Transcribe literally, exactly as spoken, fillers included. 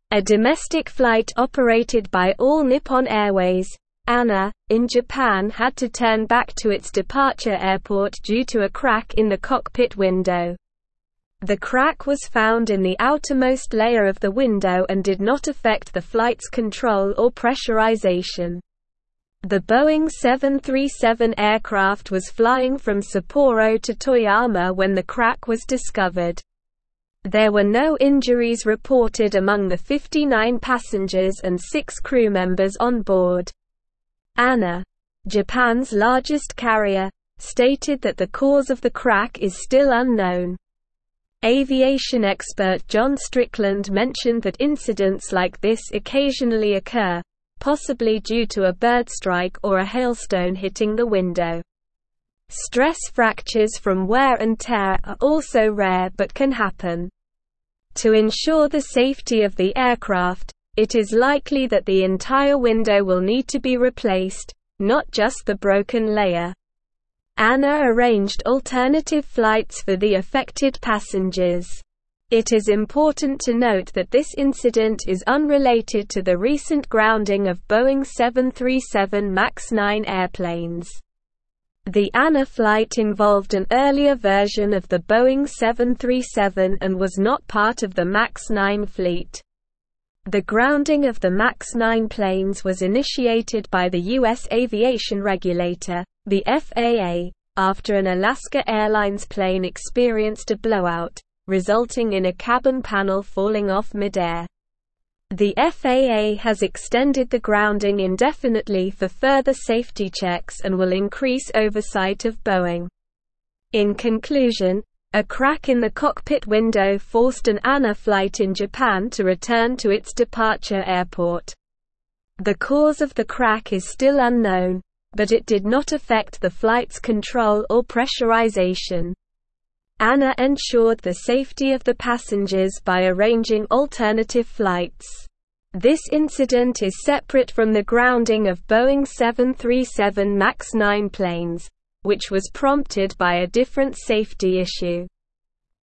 A domestic flight operated by All Nippon Airways, A N A, in Japan had to turn back to its departure airport due to a crack in the cockpit window. The crack was found in the outermost layer of the window and did not affect the flight's control or pressurization. The Boeing seven thirty-seven aircraft was flying from Sapporo to Toyama when the crack was discovered. There were no injuries reported among the fifty-nine passengers and six crew members on board. A N A, Japan's largest carrier, stated that the cause of the crack is still unknown. Aviation expert John Strickland mentioned that incidents like this occasionally occur, possibly due to a bird strike or a hailstone hitting the window. Stress fractures from wear and tear are also rare but can happen. To ensure the safety of the aircraft, it is likely that the entire window will need to be replaced, not just the broken layer. A N A arranged alternative flights for the affected passengers. It is important to note that this incident is unrelated to the recent grounding of Boeing seven thirty-seven MAX nine airplanes. The A N A flight involved an earlier version of the Boeing seven thirty-seven and was not part of the MAX nine fleet. The grounding of the MAX nine planes was initiated by the U S aviation regulator, the F A A, after an Alaska Airlines plane experienced a blowout, resulting in a cabin panel falling off midair. The F A A has extended the grounding indefinitely for further safety checks and will increase oversight of Boeing. In conclusion, a crack in the cockpit window forced an A N A flight in Japan to return to its departure airport. The cause of the crack is still unknown, but it did not affect the flight's control or pressurization. A N A ensured the safety of the passengers by arranging alternative flights. This incident is separate from the grounding of Boeing seven thirty-seven MAX nine planes, which was prompted by a different safety issue.